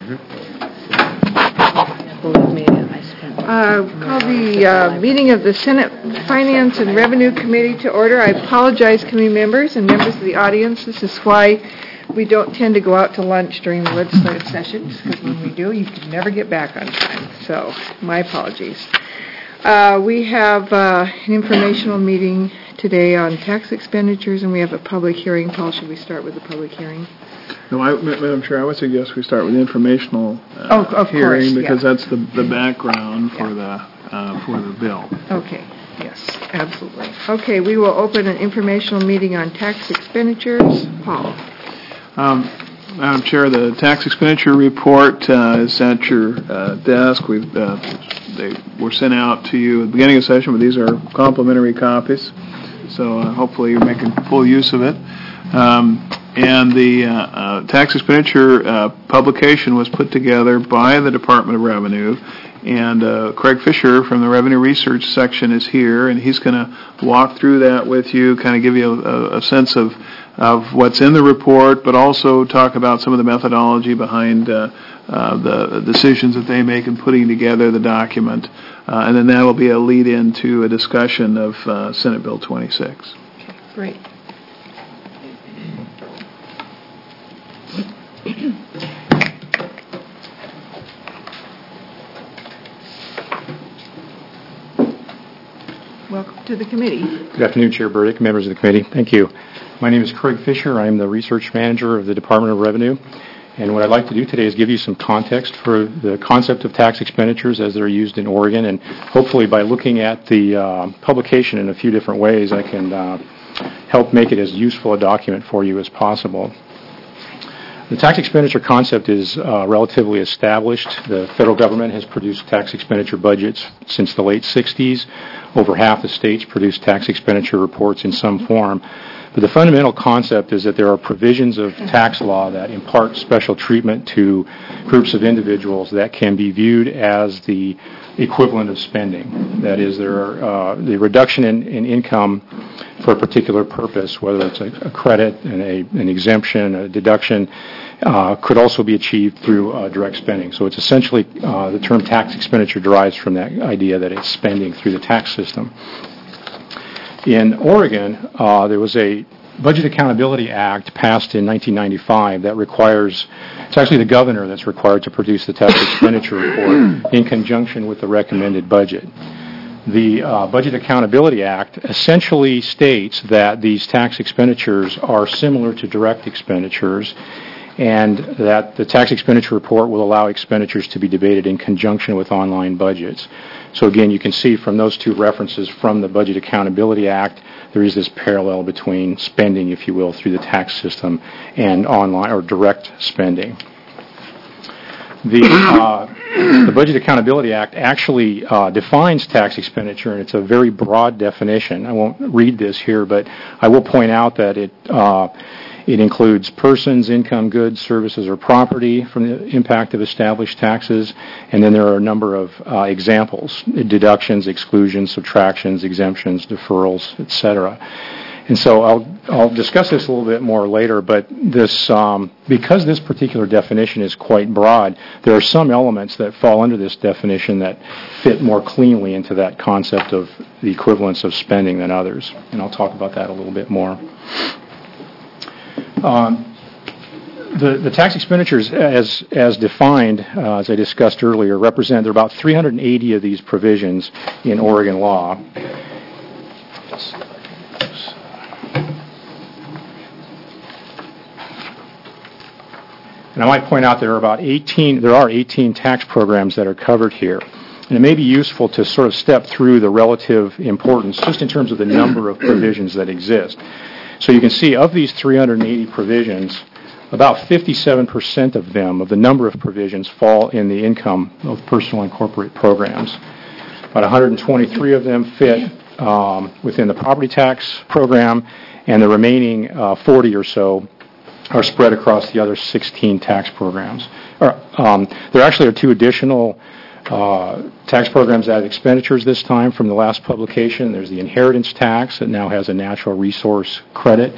Call the meeting of the Senate Finance and Revenue Committee to order. I apologize, committee members and members of the audience. This is why we don't tend to go out to lunch during the legislative sessions, because when we do, you can never get back on time. So, my apologies. We have an informational meeting today on tax expenditures, and we have a public hearing. Paul, should we start with the public hearing? No, Madam Chair, I would suggest we start with the informational course, hearing, because that's the background for the bill. Okay. Yes, absolutely. Okay, we will open an informational meeting on tax expenditures. Paul. Madam Chair, the tax expenditure report is at your desk. They were sent out to you at the beginning of the session, but these are complimentary copies, so hopefully you're making full use of it. And the tax expenditure publication was put together by the Department of Revenue, and Craig Fisher from the Revenue Research section is here, and he's going to walk through that with you, kind of give you a sense of what's in the report, but also talk about some of the methodology behind the decisions that they make in putting together the document. And then that will be a lead-in to a discussion of Senate Bill 26. Okay, great. Welcome to the committee. Good afternoon, Chair Burdick, members of the committee. Thank you. My name is Craig Fisher. I am the research manager of the Department of Revenue. And what I'd like to do today is give you some context for the concept of tax expenditures as they're used in Oregon. And hopefully by looking at the publication in a few different ways, I can help make it as useful a document for you as possible. The tax expenditure concept is relatively established. The federal government has produced tax expenditure budgets since the late 60s. Over half the states produce tax expenditure reports in some form. But the fundamental concept is that there are provisions of tax law that impart special treatment to groups of individuals that can be viewed as the equivalent of spending. That is, there are the reduction in income for a particular purpose, whether it's a credit, an exemption, a deduction, could also be achieved through direct spending. So it's essentially the term tax expenditure derives from that idea that it's spending through the tax system. In Oregon, there was a Budget Accountability Act passed in 1995 that requires, it's actually the governor that's required to produce the tax expenditure report in conjunction with the recommended budget. The Budget Accountability Act essentially states that these tax expenditures are similar to direct expenditures, and that the tax expenditure report will allow expenditures to be debated in conjunction with online budgets. So again, you can see from those two references from the Budget Accountability Act, there is this parallel between spending, if you will, through the tax system and online or direct spending. The Budget Accountability Act actually defines tax expenditure, and it's a very broad definition. I won't read this here, but I will point out that it includes persons, income, goods, services, or property from the impact of established taxes, and then there are a number of examples: deductions, exclusions, subtractions, exemptions, deferrals, etc. And so I'll discuss this a little bit more later, but this because this particular definition is quite broad, there are some elements that fall under this definition that fit more cleanly into that concept of the equivalence of spending than others, and I'll talk about that a little bit more. The tax expenditures, as defined, as I discussed earlier, there are about 380 of these provisions in Oregon law. And I might point out there are 18 tax programs that are covered here. And it may be useful to sort of step through the relative importance just in terms of the number of provisions that exist. So you can see of these 380 provisions, about 57% of them, of the number of provisions, fall in the income of personal and corporate programs. About 123 of them fit within the property tax program, and the remaining 40 or so are spread across the other 16 tax programs. There actually are two additional tax programs that have expenditures this time from the last publication. There's the inheritance tax that now has a natural resource credit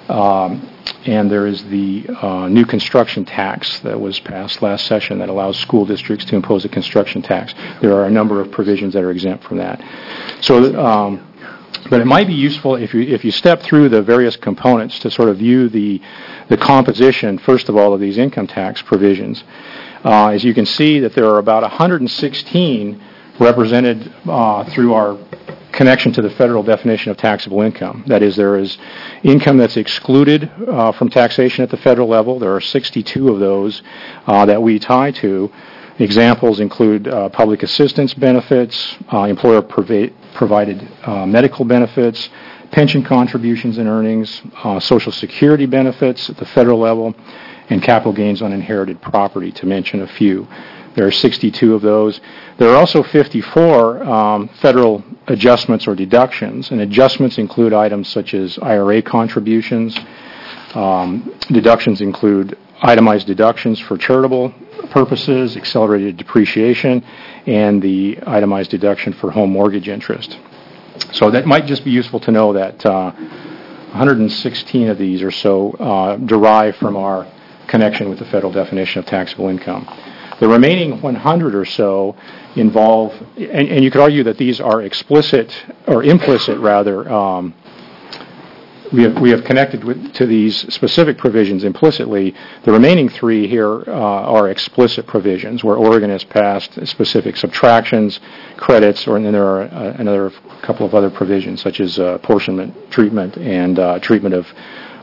And there is the new construction tax that was passed last session that allows school districts to impose a construction tax. There are a number of provisions that are exempt from that. So, but it might be useful if you step through the various components to sort of view the composition, first of all, of these income tax provisions. As you can see that there are about 116 represented through our connection to the federal definition of taxable income. That is, there is income that's excluded from taxation at the federal level. There are 62 of those that we tie to. Examples include public assistance benefits, employer-provided medical benefits, pension contributions and earnings, Social Security benefits at the federal level, and capital gains on inherited property, to mention a few. There are 62 of those. There are also 54 federal adjustments or deductions, and adjustments include items such as IRA contributions. Deductions include itemized deductions for charitable purposes, accelerated depreciation, and the itemized deduction for home mortgage interest. So that might just be useful to know that 116 of these or so derive from our connection with the federal definition of taxable income. The remaining 100 or so involve, and you could argue that these are explicit or implicit rather. We have connected to these specific provisions implicitly. The remaining three here are explicit provisions where Oregon has passed specific subtractions, credits, and then there are another couple of other provisions such as apportionment treatment and treatment of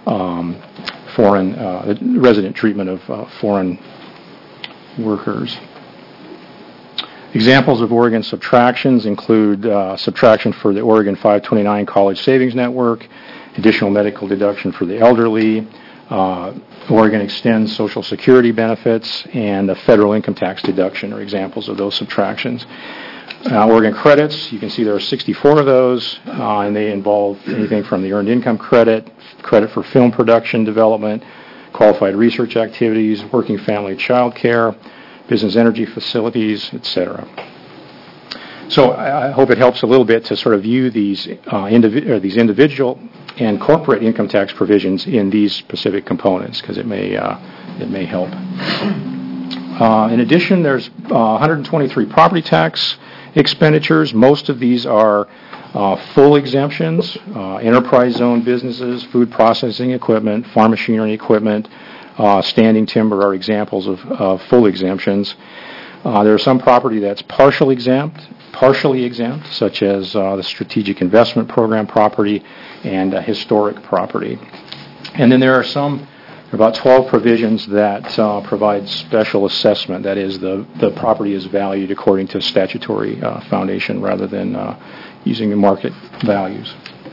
resident treatment of foreign workers. Examples of Oregon subtractions include subtraction for the Oregon 529 College Savings Network, additional medical deduction for the elderly, Oregon extends Social Security benefits, and a federal income tax deduction are examples of those subtractions. Oregon credits, you can see there are 64 of those, and they involve anything from the earned income credit, credit for film production development, qualified research activities, working family child care, business energy facilities, etc. So I hope it helps a little bit to sort of view these individual and corporate income tax provisions in these specific components, because it may help. In addition, there's 123 property tax expenditures. Most of these are full exemptions. Enterprise zone businesses, food processing equipment, farm machinery equipment, standing timber are examples of full exemptions. There are some property that's partially exempt, such as the Strategic Investment Program property and historic property. And then there are about 12 provisions that provide special assessment. That is, the property is valued according to statutory foundation rather than using the market values.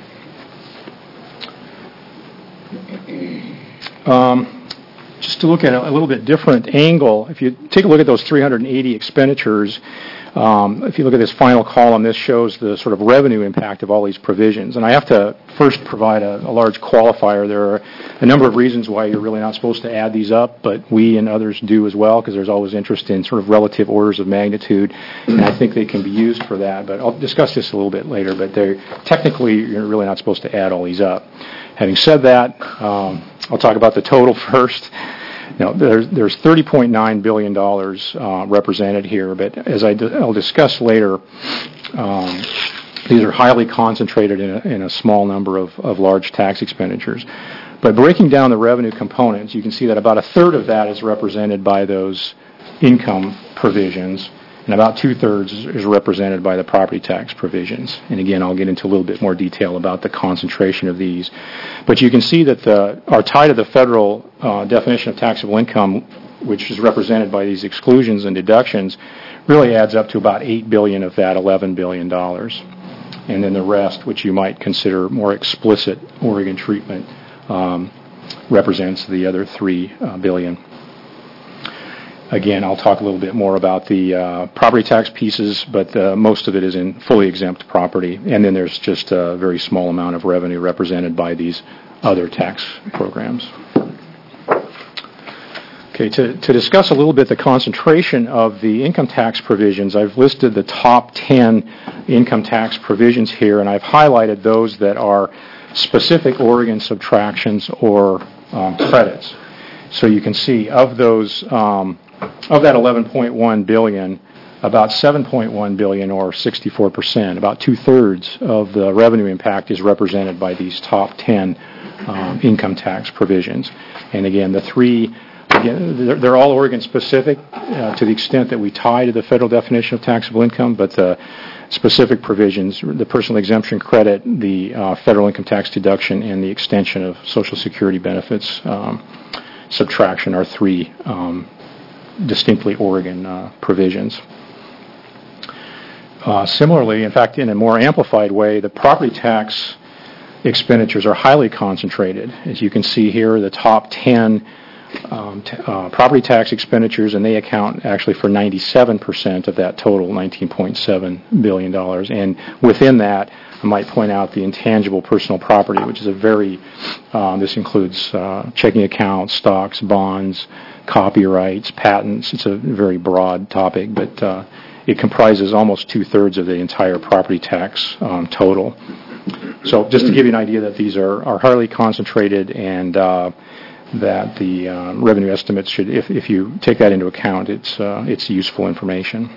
Just to look at a little bit different angle, if you take a look at those 380 expenditures, if you look at this final column, this shows the sort of revenue impact of all these provisions. And I have to first provide a large qualifier. There are a number of reasons why you're really not supposed to add these up, but we and others do as well, because there's always interest in sort of relative orders of magnitude, and I think they can be used for that. But I'll discuss this a little bit later, but technically you're really not supposed to add all these up. Having said that, I'll talk about the total first. Now, there's $30.9 billion represented here, but as I'll discuss later, these are highly concentrated in a small number of large tax expenditures. But breaking down the revenue components, you can see that about a third of that is represented by those income provisions, and about two-thirds is represented by the property tax provisions. And again, I'll get into a little bit more detail about the concentration of these. But you can see that our tie to the federal definition of taxable income, which is represented by these exclusions and deductions, really adds up to about $8 billion of that $11 billion. And then the rest, which you might consider more explicit Oregon treatment, represents the other $3 billion. Again, I'll talk a little bit more about the property tax pieces, but most of it is in fully exempt property. And then there's just a very small amount of revenue represented by these other tax programs. Okay, to discuss a little bit the concentration of the income tax provisions, I've listed the top 10 income tax provisions here, and I've highlighted those that are specific Oregon subtractions or credits. So you can see of those, of that $11.1 billion, about $7.1 billion, or 64%, about two-thirds of the revenue impact is represented by these top 10 income tax provisions. And again, the three, again, they're all Oregon-specific to the extent that we tie to the federal definition of taxable income, but the specific provisions, the personal exemption credit, the federal income tax deduction, and the extension of Social Security benefits subtraction are three distinctly Oregon provisions. Similarly, in fact, in a more amplified way, the property tax expenditures are highly concentrated. As you can see here, the top 10 property tax expenditures, and they account actually for 97% of that total $19.7 billion. And within that, I might point out the intangible personal property, which is a very, this includes checking accounts, stocks, bonds, copyrights, patents. It's a very broad topic, but it comprises almost two-thirds of the entire property tax total. So just to give you an idea that these are highly concentrated, and that the revenue estimates should, if you take that into account, it's useful information.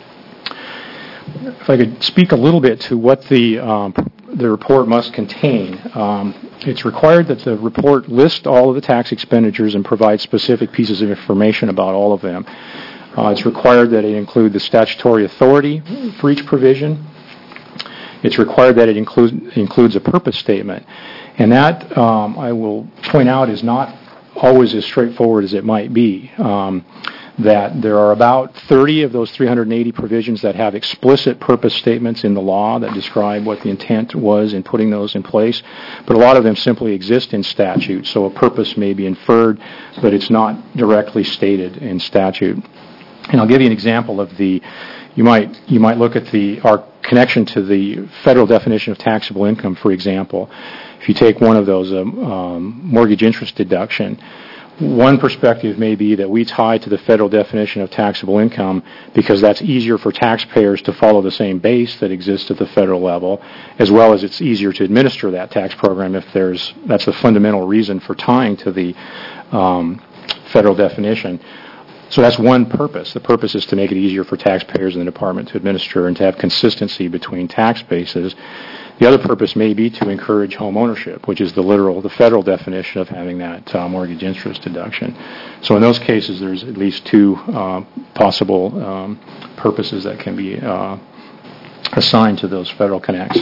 If I could speak a little bit to what the report must contain. It's required that the report list all of the tax expenditures and provide specific pieces of information about all of them. It's required that it include the statutory authority for each provision. It's required that it includes a purpose statement. And that, I will point out, is not always as straightforward as it might be. That there are about 30 of those 380 provisions that have explicit purpose statements in the law that describe what the intent was in putting those in place. But a lot of them simply exist in statute, so a purpose may be inferred, but it's not directly stated in statute. And I'll give you an example of the, you might look at our connection to the federal definition of taxable income, for example. If you take one of those, mortgage interest deduction, one perspective may be that we tie to the federal definition of taxable income because that's easier for taxpayers to follow the same base that exists at the federal level, as well as it's easier to administer that tax program if that's the fundamental reason for tying to the federal definition. So that's one purpose. The purpose is to make it easier for taxpayers in the department to administer and to have consistency between tax bases. The other purpose may be to encourage home ownership, which is the federal definition of having that mortgage interest deduction. So in those cases, there's at least two possible purposes that can be assigned to those federal connects.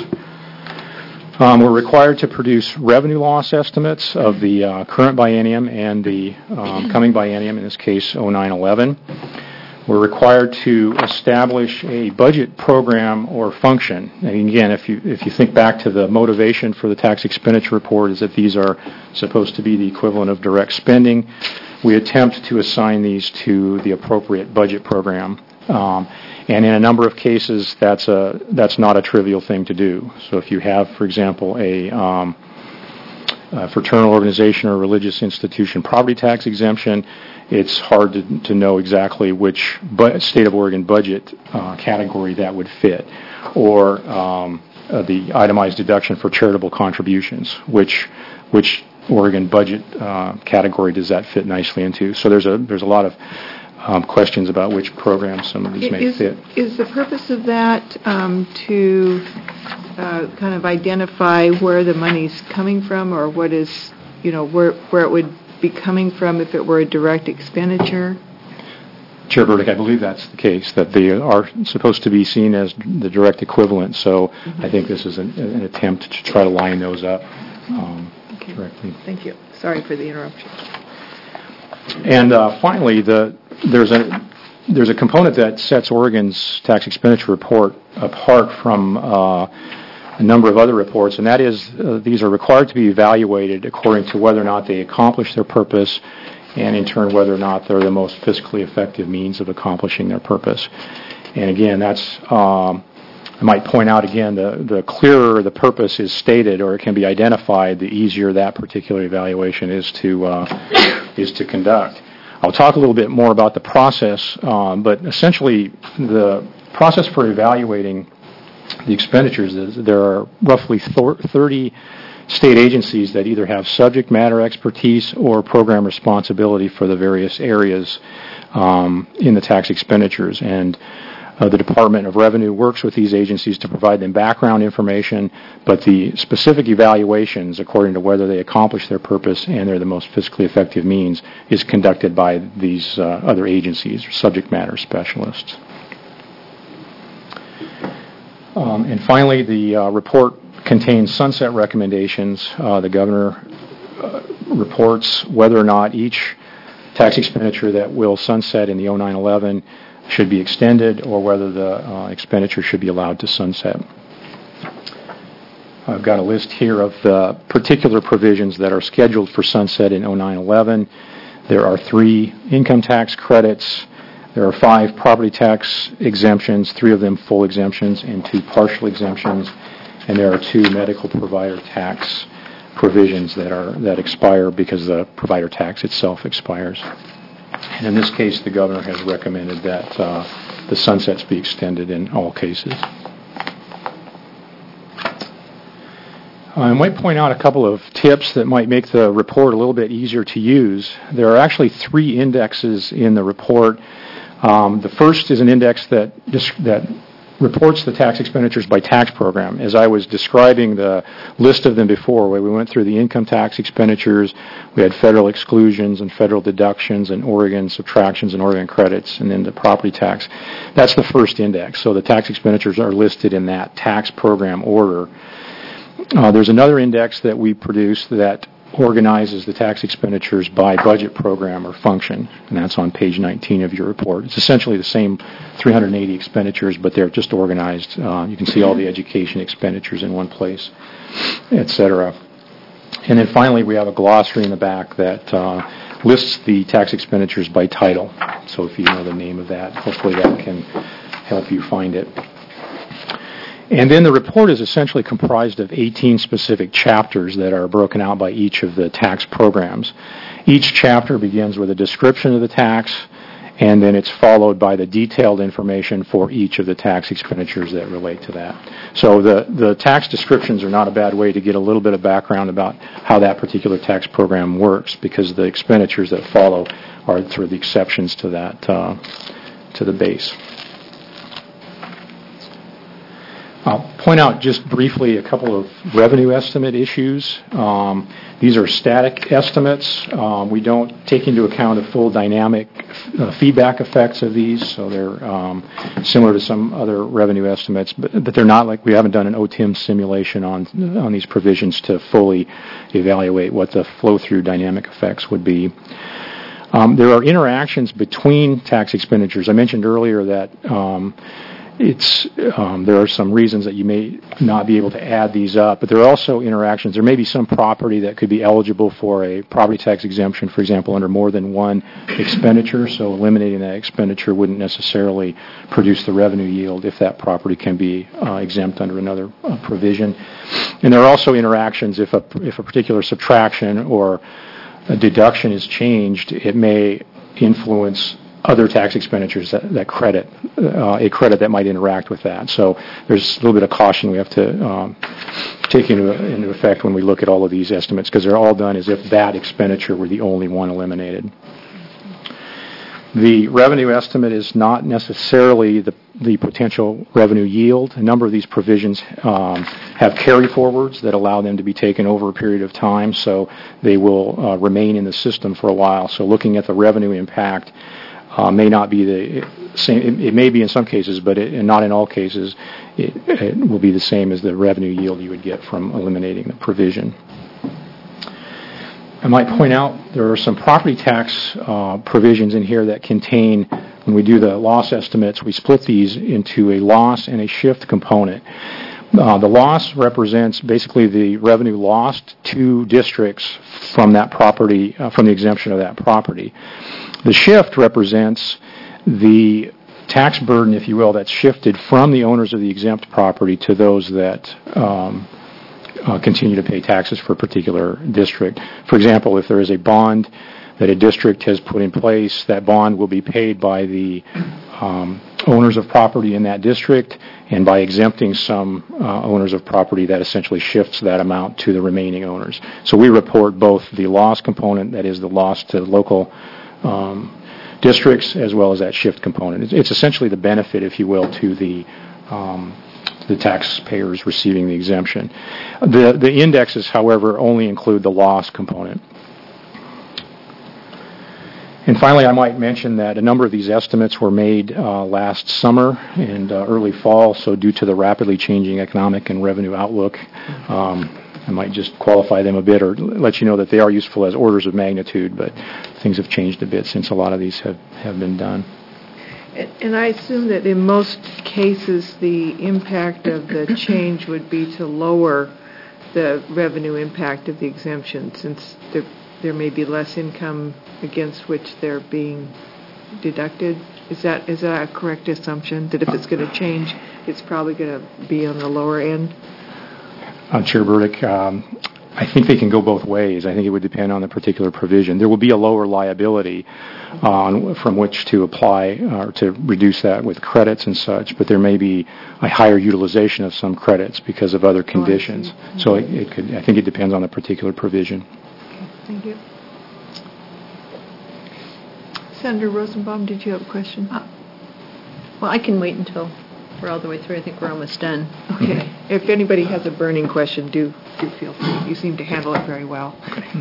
We're required to produce revenue loss estimates of the current biennium and the coming biennium, in this case 09-11. We're required to establish a budget program or function. And again, if you think back to the motivation for the tax expenditure report, is that these are supposed to be the equivalent of direct spending. We attempt to assign these to the appropriate budget program. And in a number of cases, that's not a trivial thing to do. So if you have, for example, a fraternal organization or religious institution property tax exemption, it's hard to know exactly which state of Oregon budget category that would fit. Or the itemized deduction for charitable contributions, which Oregon budget category does that fit nicely into? So there's a lot of questions about which programs some of these may fit. Is the purpose of that to kind of identify where the money's coming from, or what is, where it would be coming from if it were a direct expenditure? Chair Burdick, I believe that's the case, that they are supposed to be seen as the direct equivalent. So I think this is an attempt to try to line those up correctly. Thank you. Sorry for the interruption. And finally, there's a component that sets Oregon's tax expenditure report apart from a number of other reports, and that is these are required to be evaluated according to whether or not they accomplish their purpose, and in turn whether or not they're the most fiscally effective means of accomplishing their purpose. And again, that's I might point out again, the clearer the purpose is stated or it can be identified, the easier that particular evaluation is to conduct. I'll talk a little bit more about the process, but essentially the process for evaluating the expenditures is there are roughly 30 state agencies that either have subject matter expertise or program responsibility for the various areas in the tax expenditures. And the Department of Revenue works with these agencies to provide them background information, but the specific evaluations, according to whether they accomplish their purpose and they're the most fiscally effective means, is conducted by these other agencies or subject matter specialists. And finally, the report contains sunset recommendations. The governor reports whether or not each tax expenditure that will sunset in the 09-11 should be extended or whether the expenditure should be allowed to sunset. I've got a list here of the particular provisions that are scheduled for sunset in 09-11. There are 3 income tax credits. There are 5 property tax exemptions, 3 of them full exemptions and 2 partial exemptions. And there are 2 medical provider tax provisions that expire because the provider tax itself expires. And in this case, the governor has recommended that the sunsets be extended in all cases. I might point out a couple of tips that might make the report a little bit easier to use. There are actually 3 indexes in the report. The first is an index that reports the tax expenditures by tax program. As I was describing the list of them before, where we went through the income tax expenditures, we had federal exclusions and federal deductions and Oregon subtractions and Oregon credits, and then the property tax. That's the first index. So the tax expenditures are listed in that tax program order. There's another index that we produce that organizes the tax expenditures by budget program or function, and that's on page 19 of your report. It's essentially the same 380 expenditures, but they're just organized. You can see all the education expenditures in one place, etc. And then finally, we have a glossary in the back that lists the tax expenditures by title. So if you know the name of that, hopefully that can help you find it. And then the report is essentially comprised of 18 specific chapters that are broken out by each of the tax programs. Each chapter begins with a description of the tax, and then it's followed by the detailed information for each of the tax expenditures that relate to that. So the tax descriptions are not a bad way to get a little bit of background about how that particular tax program works, because the expenditures that follow are sort of the exceptions to that, to the base. I'll point out just briefly a couple of revenue estimate issues. These are static estimates. We don't take into account the full dynamic feedback effects of these, so they're similar to some other revenue estimates, but they're not like we haven't done an OTIM simulation on these provisions to fully evaluate what the flow-through dynamic effects would be. There are interactions between tax expenditures. I mentioned earlier that there are some reasons that you may not be able to add these up, but there are also interactions. There may be some property that could be eligible for a property tax exemption, for example, under more than one expenditure, so eliminating that expenditure wouldn't necessarily produce the revenue yield if that property can be exempt under another provision. And there are also interactions if a particular subtraction or a deduction is changed, it may influence other tax expenditures that credit, a credit that might interact with that. So there's a little bit of caution we have to take into effect when we look at all of these estimates, because they're all done as if that expenditure were the only one eliminated. The revenue estimate is not necessarily the potential revenue yield. A number of these provisions have carry forwards that allow them to be taken over a period of time, so they will remain in the system for a while. So looking at the revenue impact may not be the same. It may be in some cases, but not in all cases. It will be the same as the revenue yield you would get from eliminating the provision. I might point out there are some property tax provisions in here that contain, when we do the loss estimates, we split these into a loss and a shift component. The loss represents basically the revenue lost to districts from that property, from the exemption of that property. The shift represents the tax burden, if you will, that's shifted from the owners of the exempt property to those that continue to pay taxes for a particular district. For example, if there is a bond that a district has put in place, that bond will be paid by the owners of property in that district, and by exempting some owners of property, that essentially shifts that amount to the remaining owners. So we report both the loss component, that is the loss to local districts, as well as that shift component. It's essentially the benefit, if you will, to the taxpayers receiving the exemption. The indexes, however, only include the loss component. And finally, I might mention that a number of these estimates were made last summer and early fall, so due to the rapidly changing economic and revenue outlook, I might just qualify them a bit or let you know that they are useful as orders of magnitude, but things have changed a bit since a lot of these have been done. And I assume that in most cases, the impact of the change would be to lower the revenue impact of the exemption, since there may be less income against which they're being deducted. Is that a correct assumption, that if it's going to change, it's probably going to be on the lower end? Chair Burdick, I think they can go both ways. I think it would depend on the particular provision. There will be a lower liability from which to apply or to reduce that with credits and such, but there may be a higher utilization of some credits because of other conditions. So I think it depends on the particular provision. Thank you. Senator Rosenbaum, did you have a question? Well, I can wait until we're all the way through. I think we're almost done. Okay. If anybody has a burning question, do feel free. You seem to handle it very well.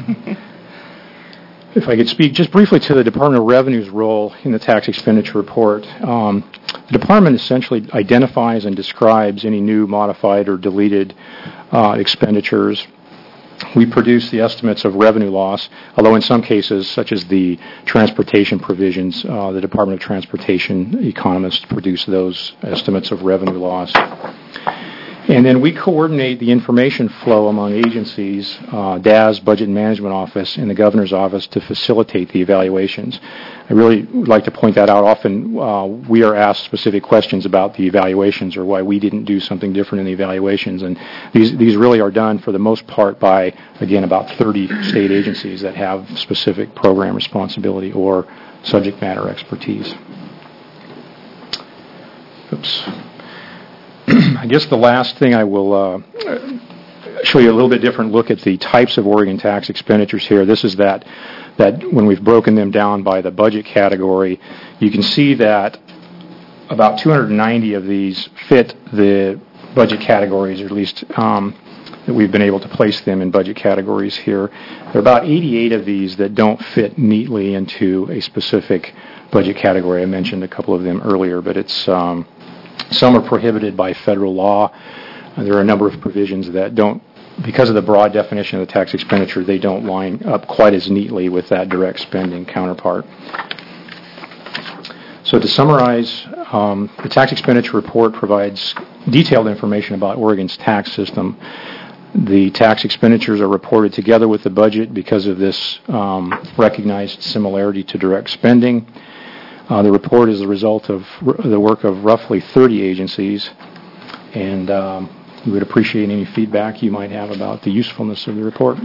If I could speak just briefly to the Department of Revenue's role in the tax expenditure report. The department essentially identifies and describes any new, modified, or deleted expenditures. We produce the estimates of revenue loss, although in some cases, such as the transportation provisions, the Department of Transportation economists produce those estimates of revenue loss. And then we coordinate the information flow among agencies, DAS, Budget and Management Office, and the Governor's Office to facilitate the evaluations. I really would like to point that out. Often we are asked specific questions about the evaluations or why we didn't do something different in the evaluations. And these really are done for the most part by, again, about 30 state agencies that have specific program responsibility or subject matter expertise. Oops. I guess the last thing I will show you a little bit different look at the types of Oregon tax expenditures here. This is that when we've broken them down by the budget category, you can see that about 290 of these fit the budget categories, or at least that we've been able to place them in budget categories here. There are about 88 of these that don't fit neatly into a specific budget category. I mentioned a couple of them earlier, but it's some are prohibited by federal law. There are a number of provisions that don't, because of the broad definition of the tax expenditure, they don't line up quite as neatly with that direct spending counterpart. So to summarize, the tax expenditure report provides detailed information about Oregon's tax system. The tax expenditures are reported together with the budget because of this recognized similarity to direct spending. The report is the result of the work of roughly 30 agencies, and we would appreciate any feedback you might have about the usefulness of the report.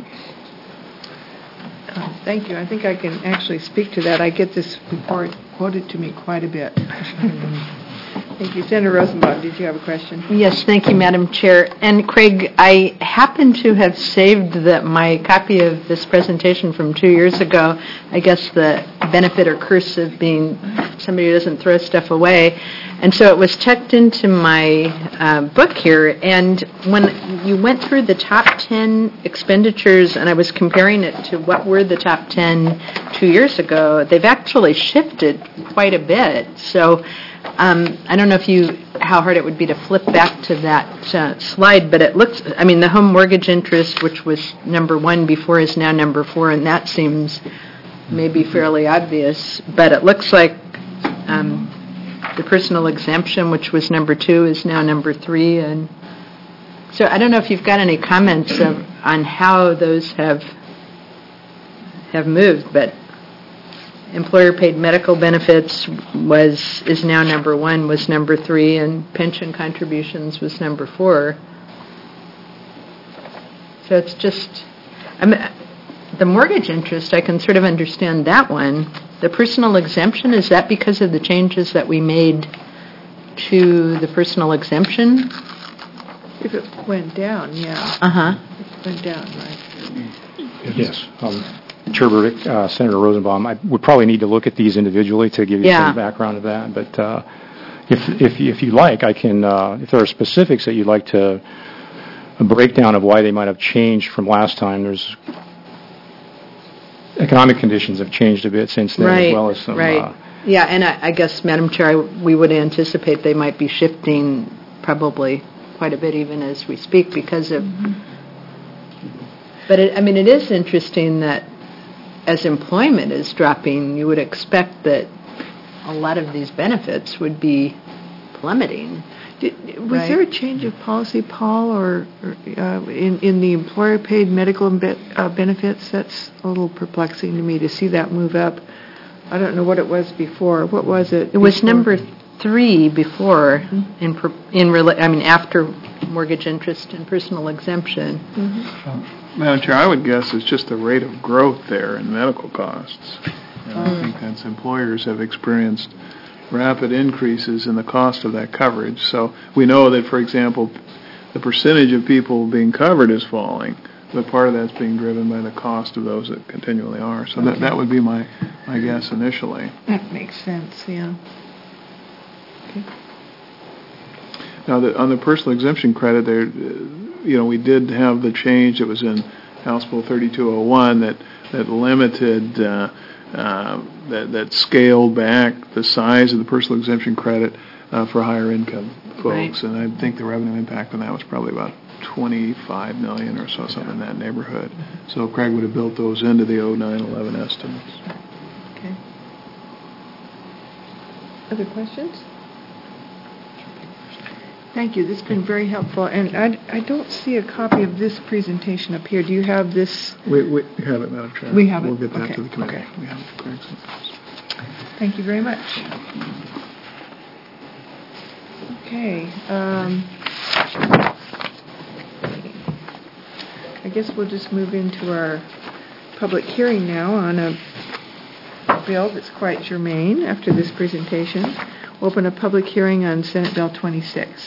Thank you. I think I can actually speak to that. I get this report quoted to me quite a bit. Thank you. Senator Rosenbaum, did you have a question? Yes, thank you, Madam Chair. And Craig, I happen to have saved my copy of this presentation from 2 years ago. I guess the benefit or curse of being somebody who doesn't throw stuff away. And so it was checked into my book here. And when you went through the top 10 expenditures, and I was comparing it to what were the top 10 2 years ago, they've actually shifted quite a bit. So I don't know how hard it would be to flip back to that slide, but it looks, the home mortgage interest, which was number 1 before, is now number 4, and that seems maybe fairly obvious, but it looks like the personal exemption, which was number 2, is now number 3, and so I don't know if you've got any comments on how those have moved, but employer-paid medical benefits is now number 1, was number 3, and pension contributions was number 4. So it's just, the mortgage interest, I can sort of understand that one. The personal exemption, is that because of the changes that we made to the personal exemption? If it went down, yeah. Uh-huh. It went down, right. Yes. Chair Burdick, Senator Rosenbaum, I would probably need to look at these individually to give you some background of that. But if you like, I can, if there are specifics that you'd like to, a breakdown of why they might have changed from last time, there's economic conditions have changed a bit since then, as well as some... Yeah, and I guess, Madam Chair, we would anticipate they might be shifting probably quite a bit even as we speak because of... But, it is interesting that as employment is dropping, you would expect that a lot of these benefits would be plummeting. Was there a change of policy, Paul, or in the employer-paid medical benefits? That's a little perplexing to me to see that move up. I don't know what it was before. What was it? It was number 3 before, after mortgage interest and personal exemption. Madam Chair, I would guess it's just the rate of growth there in medical costs. I think that's employers have experienced rapid increases in the cost of that coverage. So we know that, for example, the percentage of people being covered is falling, but part of that's being driven by the cost of those that continually are. So that would be my guess initially. That makes sense, yeah. Okay. Now, on the personal exemption credit, there, we did have the change that was in House Bill 3201 that limited, that scaled back the size of the personal exemption credit for higher income folks. And I think the revenue impact on that was probably about $25 million or so, something in that neighborhood. So Craig would have built those into the 09-11 estimates. Okay. Other questions? Thank you. This has been very helpful. And I don't see a copy of this presentation up here. Do you have this? We have it, Madam Chair. We have it. We'll get that Okay. to the committee. Okay. We have it, Craig's. Thank you very much. Okay. I guess we'll just move into our public hearing now on a bill that's quite germane after this presentation. We'll open a public hearing on Senate Bill 26.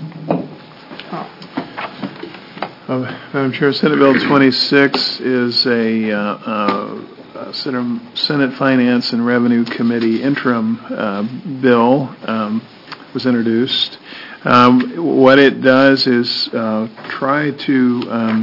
Madam Chair, Senate Bill 26 is a Senate Finance and Revenue Committee interim bill. Was introduced. What it does is try to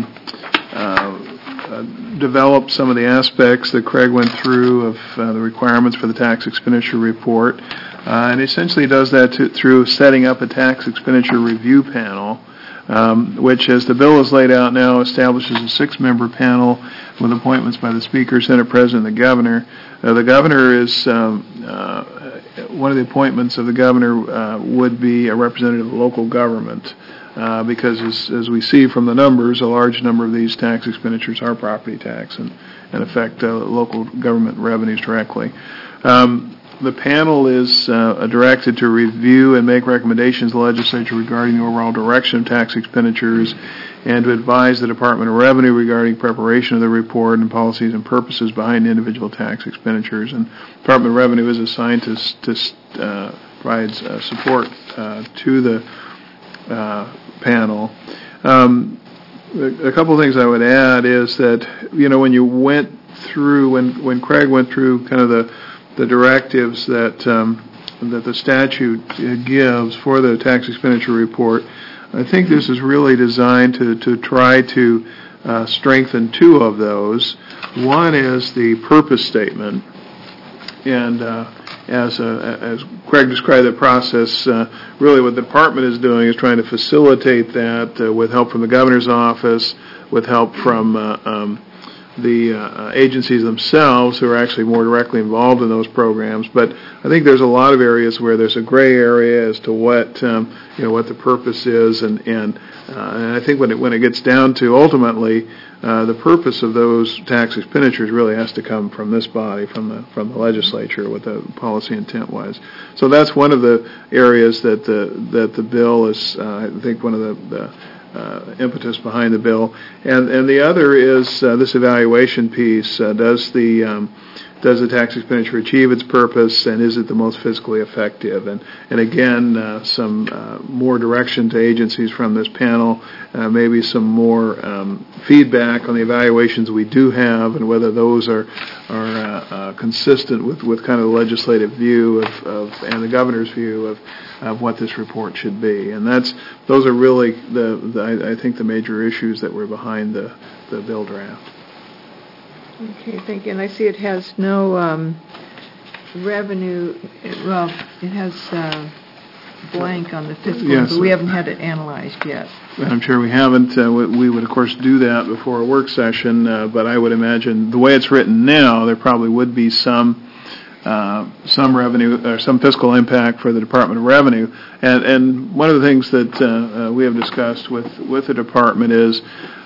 develop some of the aspects that Craig went through of the requirements for the tax expenditure report, and essentially does that through setting up a tax expenditure review panel, which, as the bill is laid out now, establishes a 6-member panel with appointments by the Speaker, Senate President, and the Governor. The Governor is one of the appointments of the Governor would be a representative of local government, because as we see from the numbers, a large number of these tax expenditures are property tax and affect local government revenues directly. The panel is directed to review and make recommendations to the legislature regarding the overall direction of tax expenditures and to advise the Department of Revenue regarding preparation of the report and policies and purposes behind individual tax expenditures. And the Department of Revenue is assigned to provide support to the panel. A couple of things I would add is that, when you went through, when Craig went through kind of the directives that the statute gives for the tax expenditure report, I think this is really designed to try to strengthen 2 of those. One is the purpose statement, and as Craig described the process, really what the department is doing is trying to facilitate that with help from the Governor's office, with help from the agencies themselves who are actually more directly involved in those programs. But I think there's a lot of areas where there's a gray area as to what what the purpose is, and I think when it gets down to ultimately the purpose of those tax expenditures really has to come from this body, from the legislature, what the policy intent was. So that's one of the areas that the bill is, I think, one of the impetus behind the bill. And the other is this evaluation piece. Does the tax expenditure achieve its purpose, and is it the most fiscally effective? And again, some more direction to agencies from this panel, maybe some more feedback on the evaluations we do have, and whether those are consistent with kind of the legislative view and the governor's view of what this report should be. And those are really I think the major issues that were behind the bill draft. Okay, thank you. And I see it has no revenue. Well, it has blank on the fiscal, yes, but we haven't had it analyzed yet. Madam Chair, we haven't. We would, of course, do that before a work session, but I would imagine the way it's written now, there probably would be some revenue or some fiscal impact for the Department of Revenue. And one of the things that we have discussed with the department is,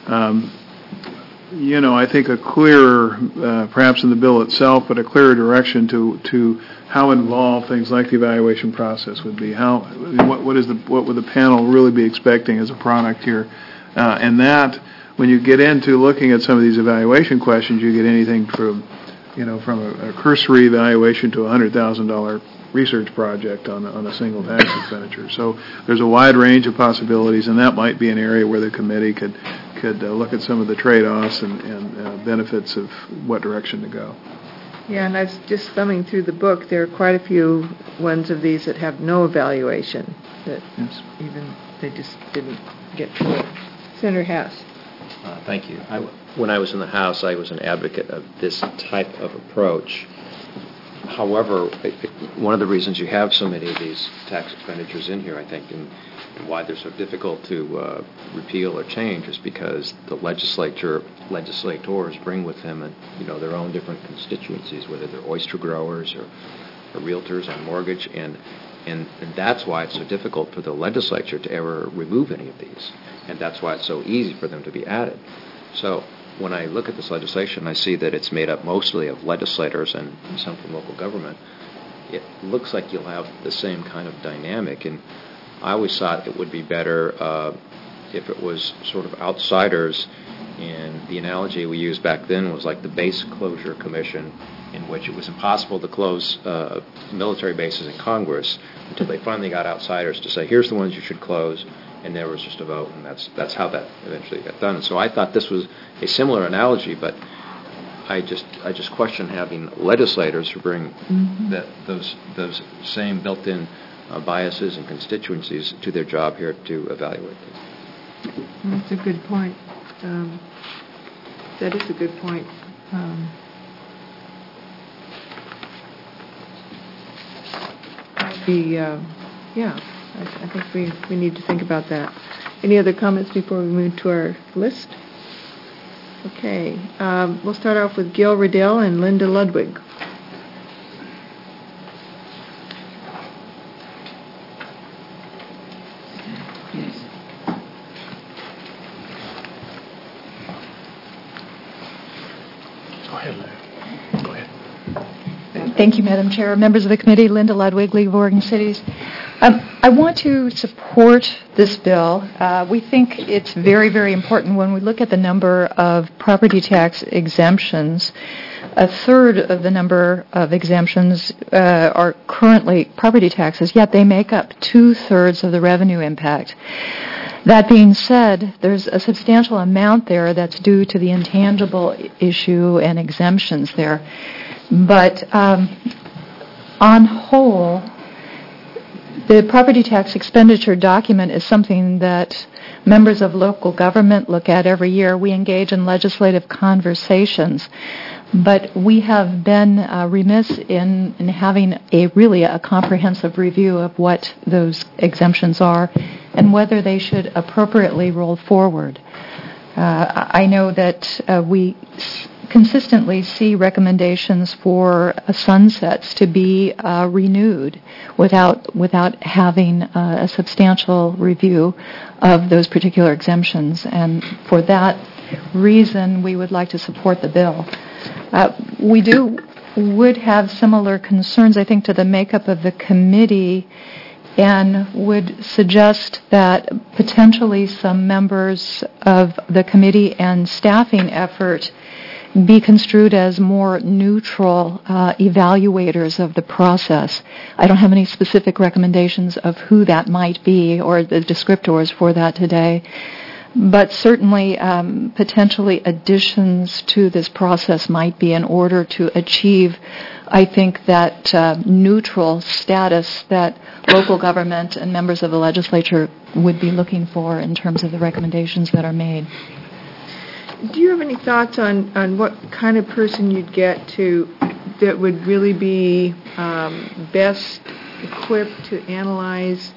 I think a clearer, perhaps in the bill itself, but a clearer direction to how involved things like the evaluation process would be. What would the panel really be expecting as a product here? And that, when you get into looking at some of these evaluation questions, you get anything from a cursory evaluation to a $100,000 research project on a single tax expenditure. So there's a wide range of possibilities, and that might be an area where the committee could look at some of the trade-offs and benefits of what direction to go. Yeah, and I was just thumbing through the book. There are quite a few ones of these that have no evaluation, that yes, they just didn't get to it. Senator Hess. Thank you. When I was in the House, I was an advocate of this type of approach. However, one of the reasons you have so many of these tax expenditures in here, I think, and why they're so difficult to repeal or change is because the legislators bring with them their own different constituencies, whether they're oyster growers or realtors on mortgage, and that's why it's so difficult for the legislature to ever remove any of these, and that's why it's so easy for them to be added. So when I look at this legislation, I see that it's made up mostly of legislators and some from local government. It looks like you'll have the same kind of dynamic, and I always thought it would be better if it was sort of outsiders, and the analogy we used back then was like the Base Closure Commission, in which it was impossible to close military bases in Congress until they finally got outsiders to say, here's the ones you should close, and there was just a vote, and that's how that eventually got done. And so I thought this was a similar analogy, but I just question having legislators who bring those same built-in biases and constituencies to their job here to evaluate this. That's a good point. That is a good point. I think we need to think about that. Any other comments before we move to our list? Okay. We'll start off with Gil Riddell and Linda Ludwig. Thank you, Madam Chair. Members of the committee, Linda Ludwig, League of Oregon Cities. I want to support this bill. We think it's very, very important when we look at the number of property tax exemptions. A third of the number of exemptions are currently property taxes, yet they make up 2/3 of the revenue impact. That being said, there's a substantial amount there that's due to the intangible issue and exemptions there. But on whole, the property tax expenditure document is something that members of local government look at every year. We engage in legislative conversations, but we have been remiss in having a comprehensive review of what those exemptions are and whether they should appropriately roll forward. I know that we consistently see recommendations for sunsets to be renewed without having a substantial review of those particular exemptions, and for that reason we would like to support the bill. We would have similar concerns, I think, to the makeup of the committee and would suggest that potentially some members of the committee and staffing effort be construed as more neutral evaluators of the process. I don't have any specific recommendations of who that might be or the descriptors for that today, but certainly potentially additions to this process might be in order to achieve, I think, that neutral status that local government and members of the legislature would be looking for in terms of the recommendations that are made. Do you have any thoughts on what kind of person you'd get that would really be best equipped to analyze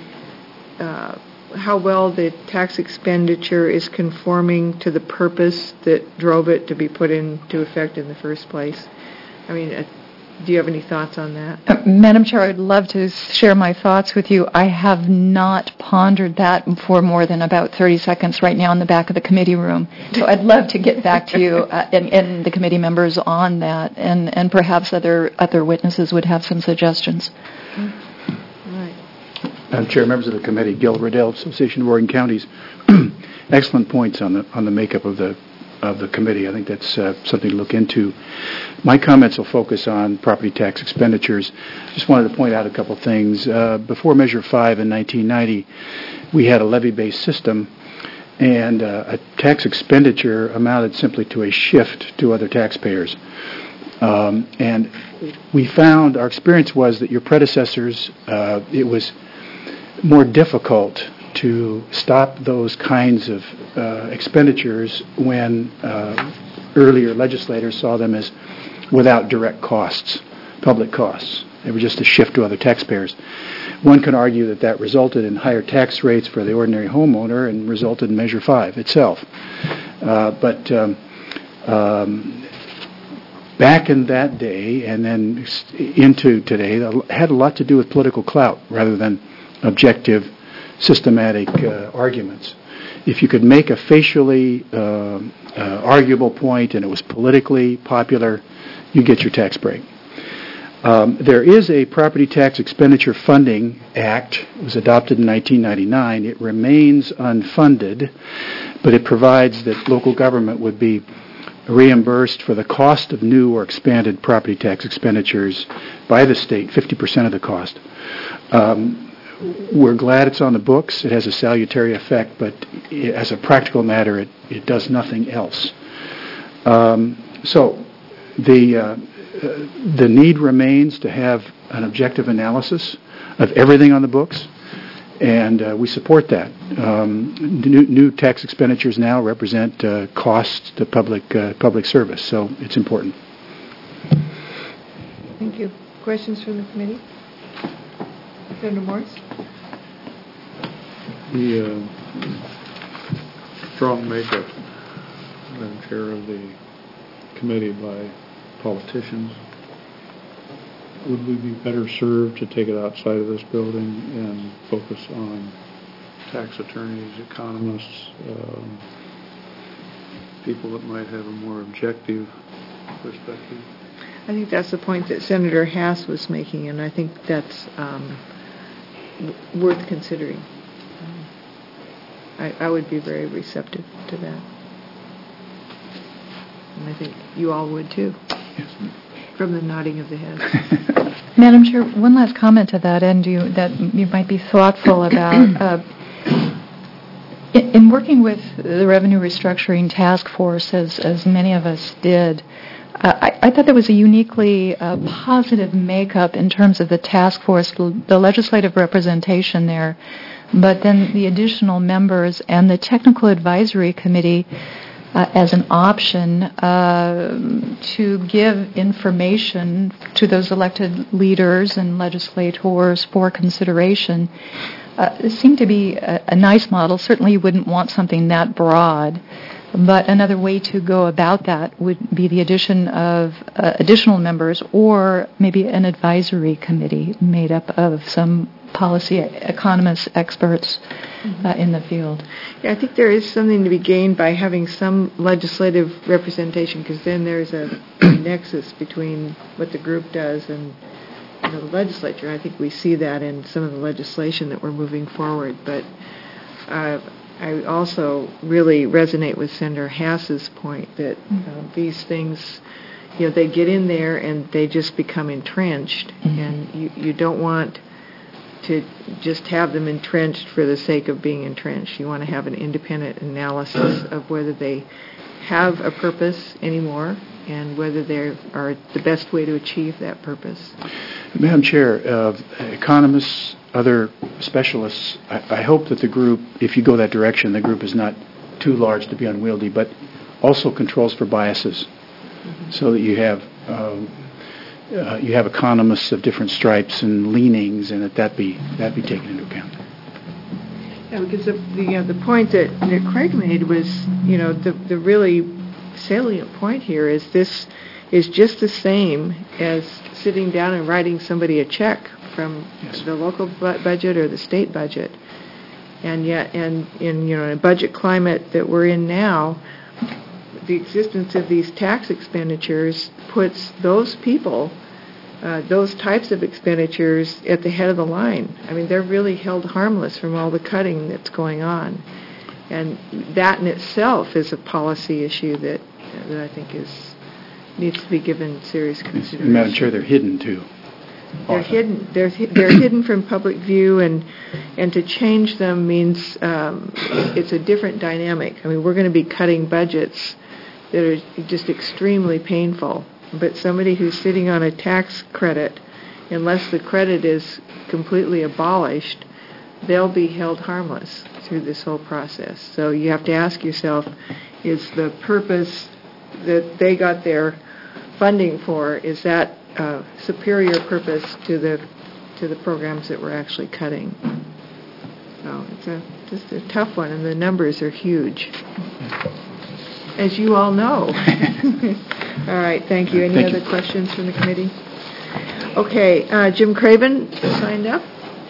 how well the tax expenditure is conforming to the purpose that drove it to be put into effect in the first place? I mean, do you have any thoughts on that? Madam Chair, I'd love to share my thoughts with you. I have not pondered that for more than about 30 seconds right now in the back of the committee room. So I'd love to get back to you and the committee members on that, and perhaps other witnesses would have some suggestions. Right. Madam Chair, members of the committee, Gil Riddell, Association of Oregon Counties. Excellent points on the makeup of the committee. I think that's something to look into. My comments will focus on property tax expenditures. Just wanted to point out a couple things. Before Measure 5 in 1990, we had a levy-based system, and a tax expenditure amounted simply to a shift to other taxpayers. And we found, our experience was that your predecessors, it was more difficult to stop those kinds of expenditures when earlier legislators saw them as without direct costs, public costs. They were just a shift to other taxpayers. One can argue that resulted in higher tax rates for the ordinary homeowner and resulted in Measure 5 itself. But back in that day and then into today, it had a lot to do with political clout rather than objective systematic arguments. If you could make a facially arguable point and it was politically popular, you get your tax break. There is a Property Tax Expenditure Funding Act. It was adopted in 1999. It remains unfunded, but it provides that local government would be reimbursed for the cost of new or expanded property tax expenditures by the state, 50% of the cost. We're glad it's on the books. It has a salutary effect, but as a practical matter, it does nothing else. So the need remains to have an objective analysis of everything on the books, and we support that. New tax expenditures now represent costs to public service, so it's important. Thank you. Questions from the committee? Senator Morris? The strong makeup, Madam Chair, of the committee by politicians, would we be better served to take it outside of this building and focus on tax attorneys, economists, people that might have a more objective perspective? I think that's the point that Senator Hass was making, and I think that's worth considering. I would be very receptive to that. And I think you all would too, from the nodding of the head. Madam Chair, one last comment to that end that you might be thoughtful about. In working with the Revenue Restructuring Task Force, as many of us did, I thought there was a uniquely positive makeup in terms of the task force, the legislative representation there, but then the additional members and the Technical Advisory Committee as an option to give information to those elected leaders and legislators for consideration. It seemed to be a nice model. Certainly you wouldn't want something that broad, but another way to go about that would be the addition of additional members or maybe an advisory committee made up of some policy economists, experts in the field. Yeah, I think there is something to be gained by having some legislative representation, because then there's a nexus between what the group does and the legislature. I think we see that in some of the legislation that we're moving forward. But I also really resonate with Senator Hass's point that these things, they get in there and they just become entrenched. And you don't want to just have them entrenched for the sake of being entrenched. You want to have an independent analysis of whether they have a purpose anymore and whether they are the best way to achieve that purpose. Madam Chair, economists, other specialists, I hope that the group, if you go that direction, the group is not too large to be unwieldy, but also controls for biases, so that you have economists of different stripes and leanings, and that be taken into account. Yeah, because the point that Craig made was, the really salient point here is this is just the same as sitting down and writing somebody a check from the local budget or the state budget. And yet, in a budget climate that we're in now, the existence of these tax expenditures puts those people, those types of expenditures, at the head of the line. I mean, they're really held harmless from all the cutting that's going on. And that in itself is a policy issue that I think needs to be given serious consideration. Madam Chair, they're hidden too. They're hidden. They're hidden from public view, and to change them means it's a different dynamic. I mean, we're going to be cutting budgets that are just extremely painful. But somebody who's sitting on a tax credit, unless the credit is completely abolished, they'll be held harmless through this whole process. So you have to ask yourself, is the purpose that they got their funding for, is that a superior purpose to the programs that we're actually cutting? So it's just a tough one, and the numbers are huge, as you all know. All right, thank you. Any other questions from the committee? Okay, Jim Craven signed up.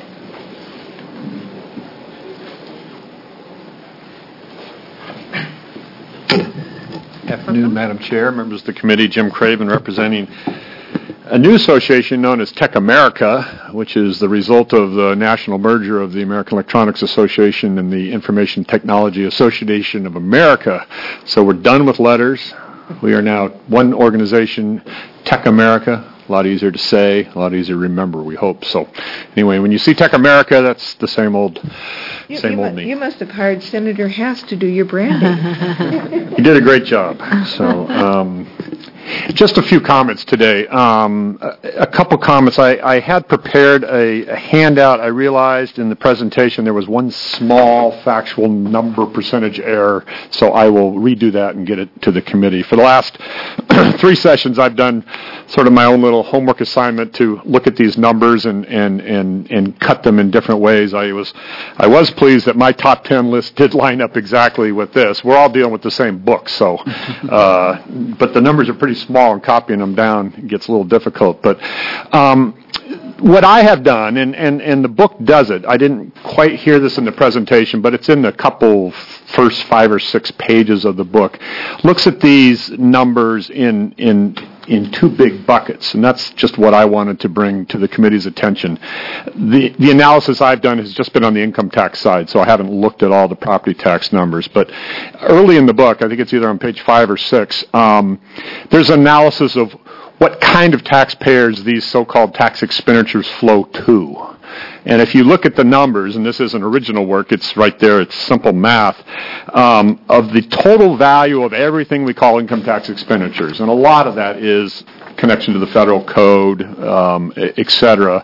Afternoon, Madam Chair, members of the committee. Jim Craven, representing a new association known as Tech America, which is the result of the national merger of the American Electronics Association and the Information Technology Association of America. So we're done with letters. We are now one organization, Tech America. A lot easier to say, a lot easier to remember, we hope. So anyway, when you see Tech America, that's the same old me. You must have hired Senator Hass to do your branding. He did a great job. So just a few comments today. A couple comments. I had prepared a handout. I realized in the presentation there was one small factual number percentage error, so I will redo that and get it to the committee. For the last 3 sessions, I've done sort of my own little homework assignment to look at these numbers and cut them in different ways. I was pleased that my top 10 list did line up exactly with this. We're all dealing with the same book, so but the numbers are pretty small, and copying them down gets a little difficult. But what I have done, and the book does it, I didn't quite hear this in the presentation, but it's in the couple first 5 or 6 pages of the book, looks at these numbers in 2 big buckets, and that's just what I wanted to bring to the committee's attention. The analysis I've done has just been on the income tax side, so I haven't looked at all the property tax numbers. But early in the book, I think it's either on page 5 or 6, there's analysis of what kind of taxpayers these so-called tax expenditures flow to. And if you look at the numbers, and this isn't original work, it's right there, it's simple math, of the total value of everything we call income tax expenditures, and a lot of that is connection to the federal code, et cetera.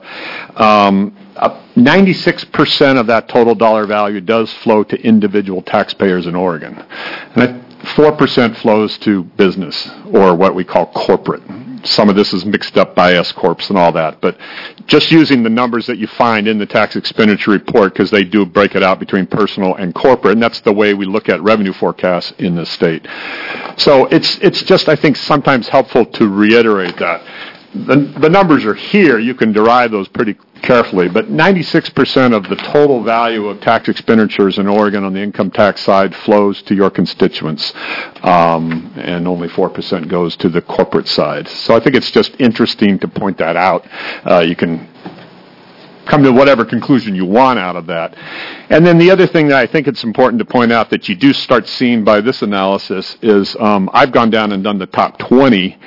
96% of that total dollar value does flow to individual taxpayers in Oregon. And 4% flows to business, or what we call corporate. Some of this is mixed up by S-corps and all that, but just using the numbers that you find in the tax expenditure report, because they do break it out between personal and corporate, and that's the way we look at revenue forecasts in the state. So it's just, I think, sometimes helpful to reiterate that. the numbers are here. You can derive those pretty carefully, but 96% of the total value of tax expenditures in Oregon on the income tax side flows to your constituents, and only 4% goes to the corporate side. So I think it's just interesting to point that out. You can come to whatever conclusion you want out of that. And then the other thing that I think it's important to point out that you do start seeing by this analysis is I've gone down and done the top 20,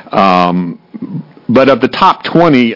but of the top 20,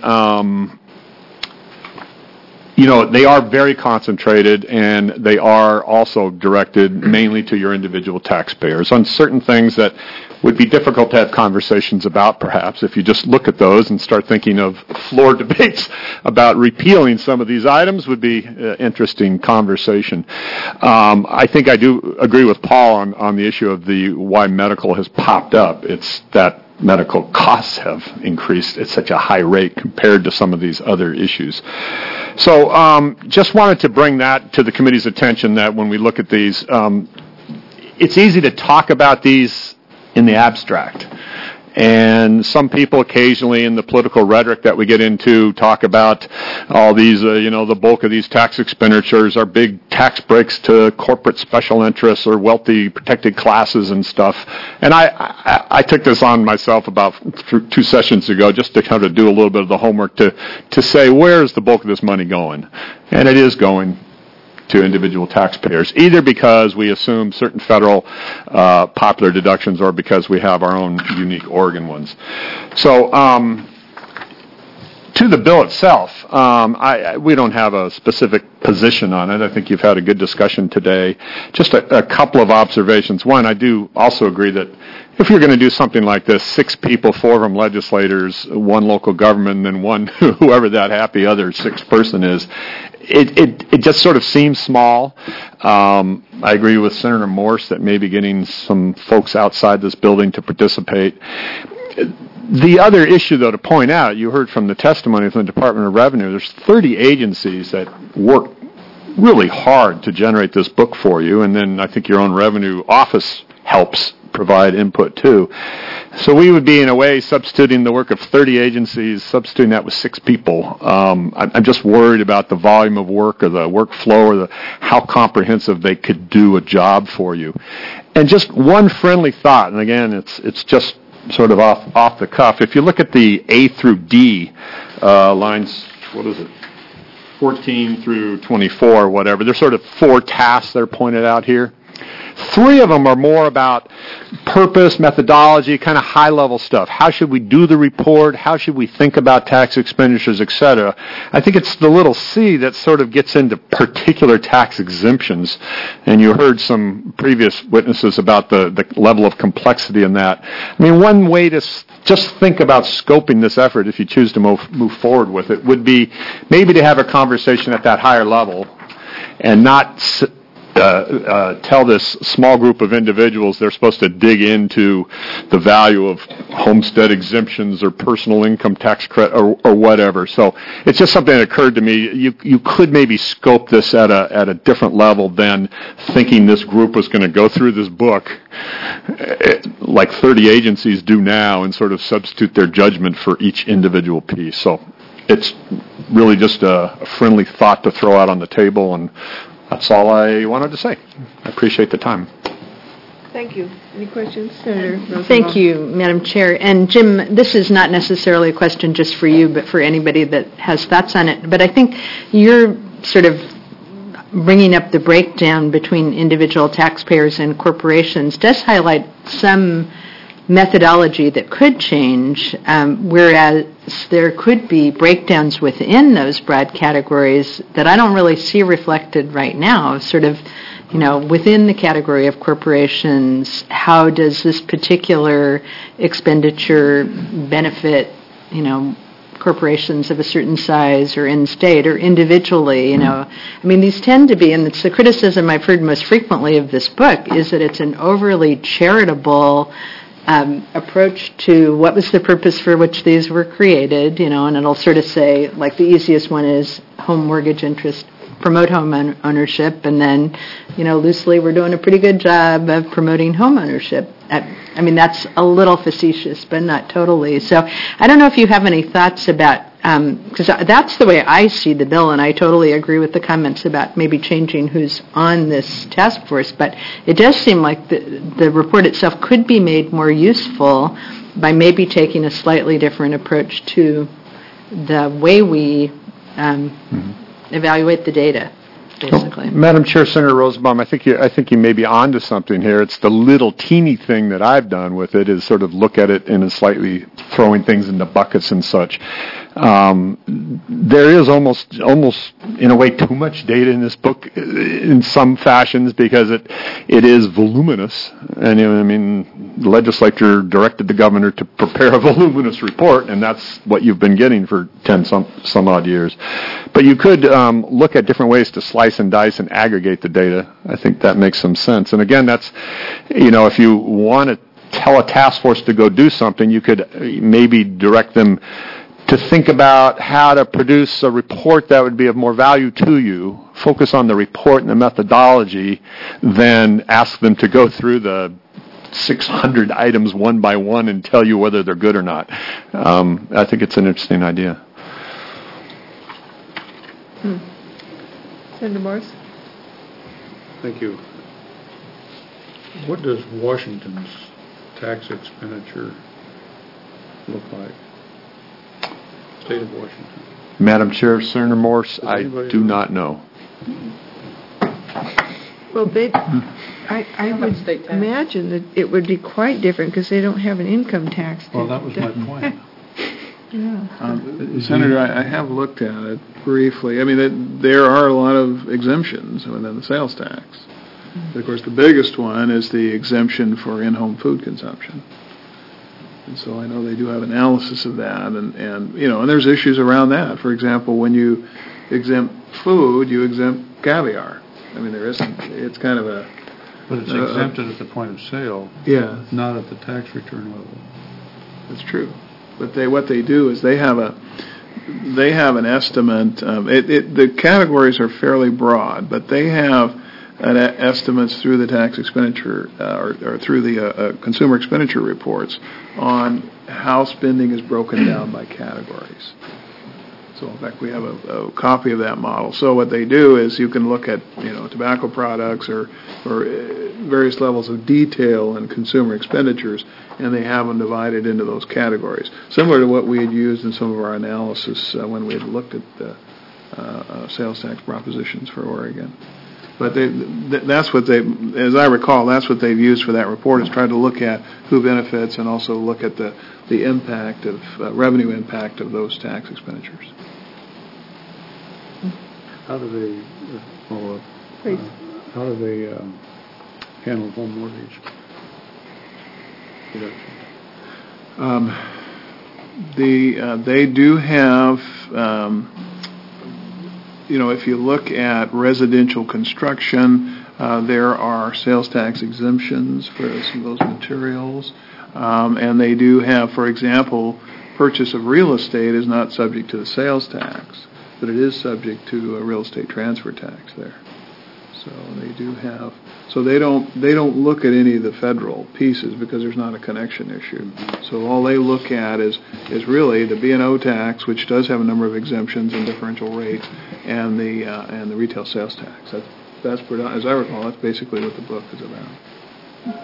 they are very concentrated, and they are also directed mainly to your individual taxpayers on certain things that would be difficult to have conversations about, perhaps, if you just look at those and start thinking of floor debates about repealing some of these items would be interesting conversation. I think I do agree with Paul on the issue of why medical has popped up. It's that medical costs have increased at such a high rate compared to some of these other issues. So just wanted to bring that to the committee's attention, that when we look at these, it's easy to talk about these in the abstract. And some people occasionally in the political rhetoric that we get into talk about all these, the bulk of these tax expenditures are big tax breaks to corporate special interests or wealthy protected classes and stuff. And I took this on myself about 2 sessions ago just to kind of do a little bit of the homework to say, where's the bulk of this money going? And it is going to individual taxpayers, either because we assume certain federal popular deductions or because we have our own unique Oregon ones. So to the bill itself, we don't have a specific position on it. I think you've had a good discussion today. Just a couple of observations. One, I do also agree that if you're going to do something like this, 6 people, 4 of them legislators, 1 local government, and then 1 whoever that happy other 6th person is, it just sort of seems small. I agree with Senator Morse that maybe getting some folks outside this building to participate. The other issue, though, to point out, you heard from the testimony from the Department of Revenue, there's 30 agencies that work really hard to generate this book for you, and then I think your own revenue office helps provide input too. So we would be in a way substituting the work of 30 agencies, substituting that with 6 people. I'm just worried about the volume of work or the workflow or how comprehensive they could do a job for you. And just one friendly thought, and again, it's just sort of off the cuff. If you look at the A through D lines, 14 through 24, whatever, there's sort of 4 tasks that are pointed out here. 3 of them are more about purpose, methodology, kind of high-level stuff. How should we do the report? How should we think about tax expenditures, etc.? I think it's the little C that sort of gets into particular tax exemptions. And you heard some previous witnesses about the level of complexity in that. I mean, one way to just think about scoping this effort, if you choose to move forward with it, would be maybe to have a conversation at that higher level and not tell this small group of individuals they're supposed to dig into the value of homestead exemptions or personal income tax credit or whatever. So it's just something that occurred to me. You could maybe scope this at a different level than thinking this group was going to go through this book like 30 agencies do now and sort of substitute their judgment for each individual piece. So it's really just a friendly thought to throw out on the table, and that's all I wanted to say. I appreciate the time. Thank you. Any questions, Senator Rosenbaum? Thank you, Madam Chair. And Jim, this is not necessarily a question just for you, but for anybody that has thoughts on it. But I think you're sort of bringing up the breakdown between individual taxpayers and corporations does highlight some methodology that could change, whereas there could be breakdowns within those broad categories that I don't really see reflected right now, sort of, within the category of corporations, how does this particular expenditure benefit, corporations of a certain size or in state or individually, I mean, these tend to be, and it's the criticism I've heard most frequently of this book, is that it's an overly charitable approach to what was the purpose for which these were created, and it'll sort of say, like the easiest one is home mortgage interest, promote home ownership, and then, loosely we're doing a pretty good job of promoting home ownership. I mean, that's a little facetious, but not totally. So I don't know if you have any thoughts about, because that's the way I see the bill, and I totally agree with the comments about maybe changing who's on this task force, but it does seem like the report itself could be made more useful by maybe taking a slightly different approach to the way we evaluate the data, basically. Madam Chair, Senator Rosenbaum, I think you may be onto something here. It's the little teeny thing that I've done with it is sort of look at it in a slightly throwing things into buckets and such. There is almost in a way too much data in this book in some fashions because it is voluminous, and the legislature directed the governor to prepare a voluminous report, and that's what you've been getting for 10 some odd years. But you could look at different ways to slice and dice and aggregate the data. I think that makes some sense. And again, that's if you want to tell a task force to go do something, you could maybe direct them to think about how to produce a report that would be of more value to you, focus on the report and the methodology, then ask them to go through the 600 items one by one and tell you whether they're good or not. I think it's an interesting idea. Senator Morris? Thank you. What does Washington's tax expenditure look like? State of Washington. Madam Chair, Senator Morse, I do not know. Well, I would imagine that it would be quite different because they don't have an income tax. Well, that was my point. Yeah. Senator, I have looked at it briefly. I mean, there are a lot of exemptions within the sales tax. Of course, the biggest one is the exemption for in-home food consumption. And so I know they do have analysis of that, and there's issues around that. For example, when you exempt food, you exempt caviar. I mean, it's kind of a... But it's exempted at the point of sale, not at the tax return level. That's true. But what they do is they have an estimate. The categories are fairly broad, but they have estimates through the tax expenditure or through the consumer expenditure reports on how spending is broken down by categories. So, in fact, we have a copy of that model. So what they do is you can look at tobacco products or various levels of detail in consumer expenditures, and they have them divided into those categories, similar to what we had used in some of our analysis when we had looked at the sales tax propositions for Oregon. But that's what as I recall, that's what they've used for that report, is try to look at who benefits and also look at the impact of revenue impact of those tax expenditures. How do they follow up? How do they handle home mortgage? They do have. If you look at residential construction, there are sales tax exemptions for some of those materials. And they do have, for example, purchase of real estate is not subject to the sales tax, but it is subject to a real estate transfer tax there. So they do have. So they don't look at any of the federal pieces because there's not a connection issue. So all they look at is really the B&O tax, which does have a number of exemptions and differential rates, and the retail sales tax. That's as I recall, that's basically what the book is about.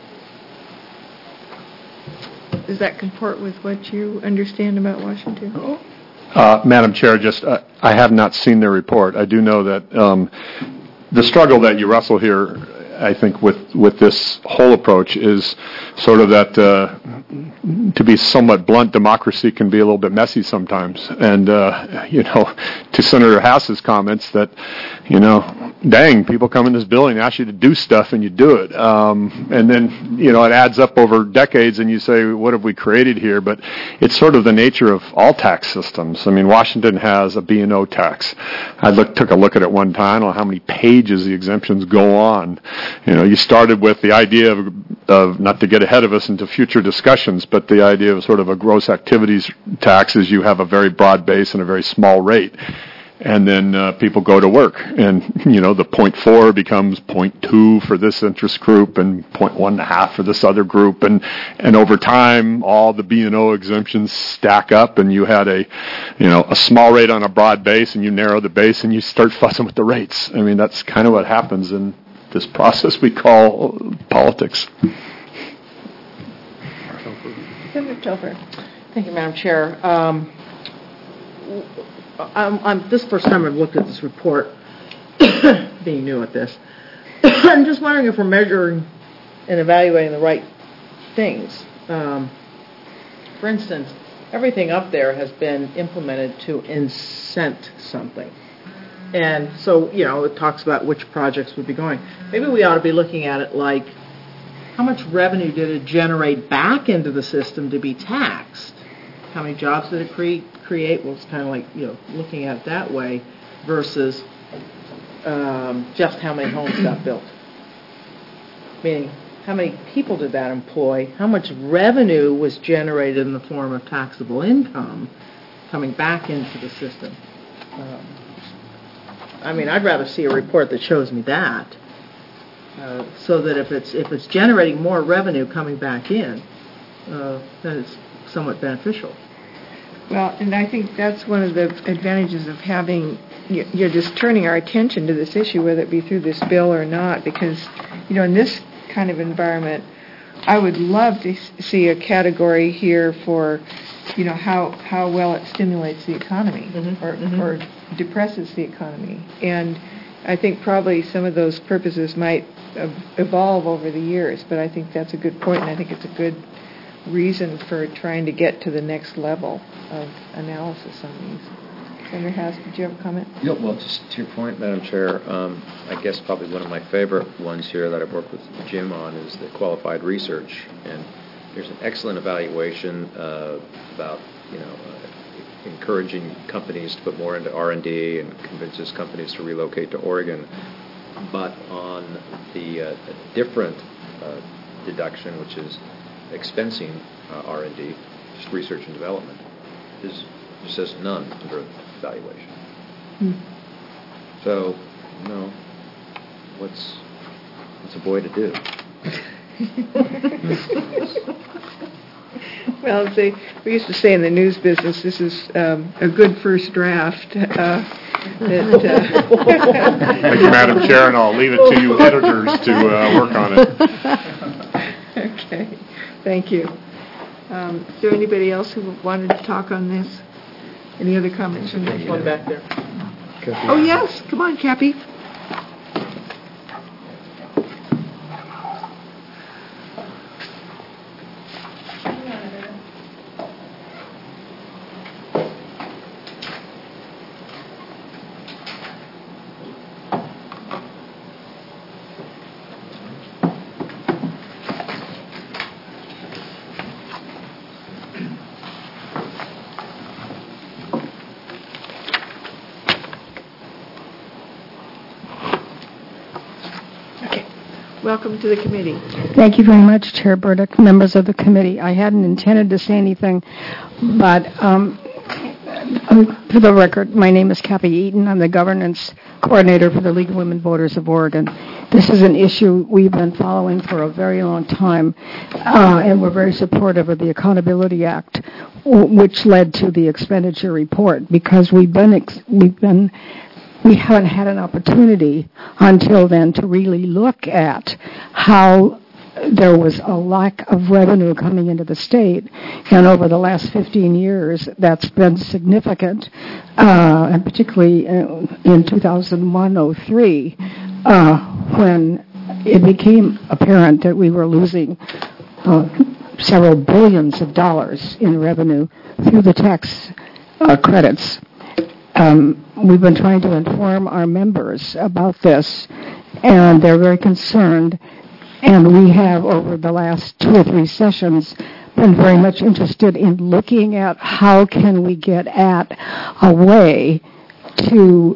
Does that comport with what you understand about Washington? Madam Chair, I have not seen their report. I do know that the struggle that you wrestle here, I think, with this whole approach is sort of that, to be somewhat blunt, democracy can be a little bit messy sometimes. And, to Senator Hass's comments that, dang, people come in this building and ask you to do stuff and you do it. And then, it adds up over decades and you say, what have we created here? But it's sort of the nature of all tax systems. I mean, Washington has a B&O tax. I took a look at it one time. I don't know how many pages the exemptions go on. You started with the idea of, not to get ahead of us into future discussions, but the idea of sort of a gross activities tax is you have a very broad base and a very small rate. And then people go to work, and the 0.4 becomes 0.2 for this interest group, and 1.5 for this other group, and over time, all the B&O exemptions stack up, and you had a small rate on a broad base, and you narrow the base, and you start fussing with the rates. I mean, that's kind of what happens in this process we call politics. Senator Topher. Thank you, Madam Chair. This is the first time I've looked at this report, being new at this. I'm just wondering if we're measuring and evaluating the right things. For instance, everything up there has been implemented to incent something. And so, it talks about which projects would be going. Maybe we ought to be looking at it like, how much revenue did it generate back into the system to be taxed? How many jobs did it create? Well, it's kind of like, looking at it that way versus just how many homes got built. Meaning, how many people did that employ? How much revenue was generated in the form of taxable income coming back into the system? I'd rather see a report that shows me that, so that if it's generating more revenue coming back in, then it's somewhat beneficial. Well, and I think that's one of the advantages of having, you're just turning our attention to this issue, whether it be through this bill or not, because, in this kind of environment, I would love to see a category here for, how well it stimulates the economy or depresses the economy. And I think probably some of those purposes might evolve over the years, but I think that's a good point, and I think it's a good reason for trying to get to the next level of analysis on these. Senator Haas, did you have a comment? Yeah, well, just to your point, Madam Chair, I guess probably one of my favorite ones here that I've worked with Jim on is the qualified research. And there's an excellent evaluation about, encouraging companies to put more into R&D and convinces companies to relocate to Oregon. But on the different deduction, which is expensing R&D, just research and development, it says none under evaluation. So, what's a boy to do? Well, we used to say in the news business, this is a good first draft. Thank you, Madam Chair, and I'll leave it to you editors to work on it. Okay, thank you. Is there anybody else who wanted to talk on this? Any other comments from There's one back there. Oh, yes. Come on, Cappy. Welcome to the committee. Thank you very much, Chair Burdick, members of the committee. I hadn't intended to say anything, but for the record, my name is Cappy Eaton. I'm the governance coordinator for the League of Women Voters of Oregon. This is an issue we've been following for a very long time, and we're very supportive of the Accountability Act, which led to the expenditure report, because we haven't had an opportunity until then to really look at how there was a lack of revenue coming into the state, and over the last 15 years, that's been significant, and particularly in 2001-03, when it became apparent that we were losing several billions of dollars in revenue through the tax credits. We've been trying to inform our members about this, and they're very concerned. And we have, over the last 2 or 3 sessions, been very much interested in looking at how can we get at a way to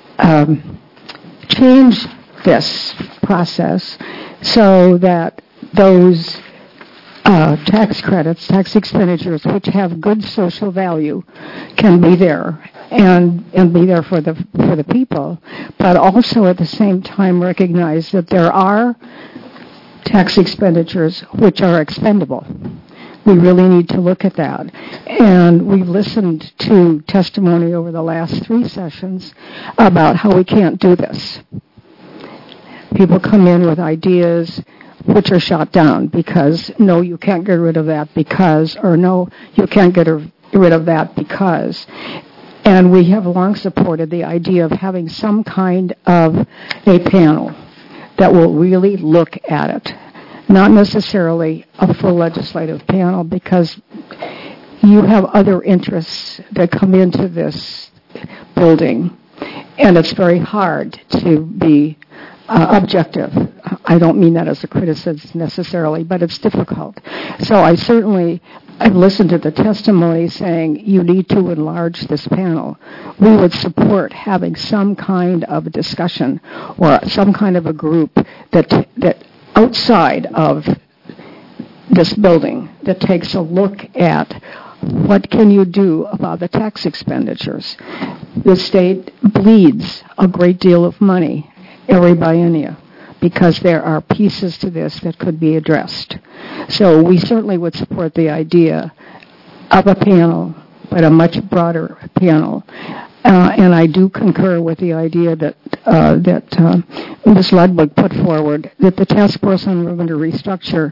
change this process so that those tax credits, tax expenditures, which have good social value, can be there and be there for the people, but also at the same time recognize that there are tax expenditures which are expendable. We really need to look at that. And we've listened to testimony over the last 3 sessions about how we can't do this. People come in with ideas which are shot down because, no, you can't get rid of that because, or no, you can't get rid of that because. And we have long supported the idea of having some kind of a panel that will really look at it. Not necessarily a full legislative panel, because you have other interests that come into this building, and it's very hard to be objective. I don't mean that as a criticism necessarily, but it's difficult. So I've listened to the testimony saying you need to enlarge this panel. We would support having some kind of a discussion or some kind of a group that outside of this building that takes a look at what can you do about the tax expenditures. The state bleeds a great deal of money every biennia because there are pieces to this that could be addressed. So we certainly would support the idea of a panel, but a much broader panel. And I do concur with the idea that Ms. Ludwig put forward, that the Task Force on Revenue Restructure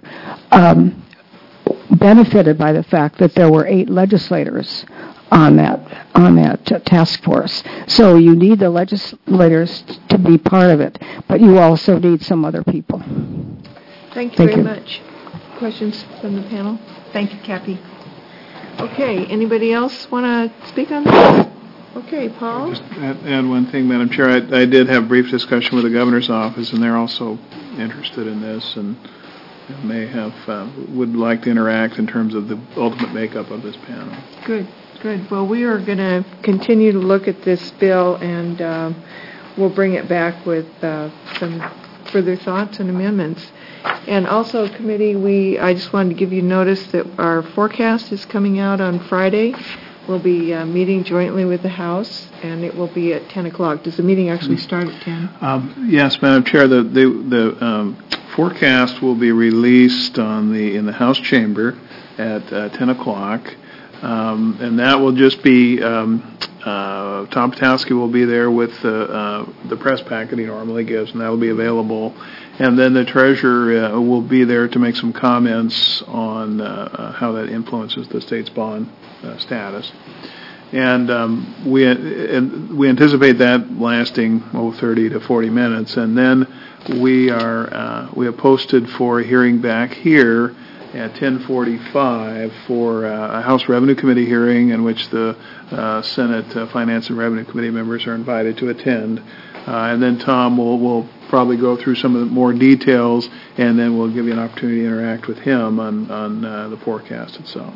benefited by the fact that there were 8 legislators on that task force. So you need the legislators to be part of it, but you also need some other people. Thank you very much. Questions from the panel? Thank you, Kathy. Okay, anybody else want to speak on that? Okay, Paul? Just add one thing, Madam Chair. I did have a brief discussion with the governor's office, and they're also interested in this and may have would like to interact in terms of the ultimate makeup of this panel. Good. Well, we are going to continue to look at this bill, and we'll bring it back with some further thoughts and amendments. And also, committee, I just wanted to give you notice that our forecast is coming out on Friday. We'll be meeting jointly with the House, and it will be at 10 o'clock. Does the meeting actually start at 10? Yes, Madam Chair. The forecast will be released in the House chamber at 10 o'clock, and that will just be Tom Patowski will be there with the press packet he normally gives, and that will be available. And then the treasurer will be there to make some comments on how that influences the state's bond status. And we anticipate that lasting 30 to 40 minutes. And then we have posted for a hearing back here at 10:45 for a House Revenue Committee hearing in which the Senate Finance and Revenue Committee members are invited to attend. And then Tom will probably go through some of the more details, and then we'll give you an opportunity to interact with him on the forecast itself.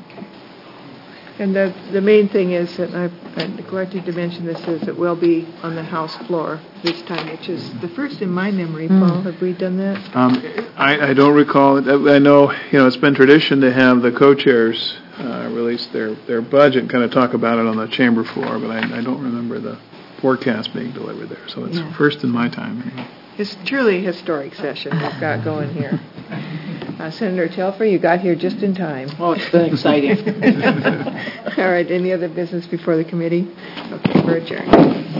And the main thing is that I neglected to mention this, is it will be on the House floor this time, which is the first in my memory. Paul, have we done that? I don't recall it. I know it's been tradition to have the co-chairs release their budget and kind of talk about it on the chamber floor, but I don't remember the forecast being delivered there. So it's first in my time. It's truly a historic session we've got going here. Senator Telfer, you got here just in time. Oh, it's been exciting. All right, any other business before the committee? Okay, we're adjourned.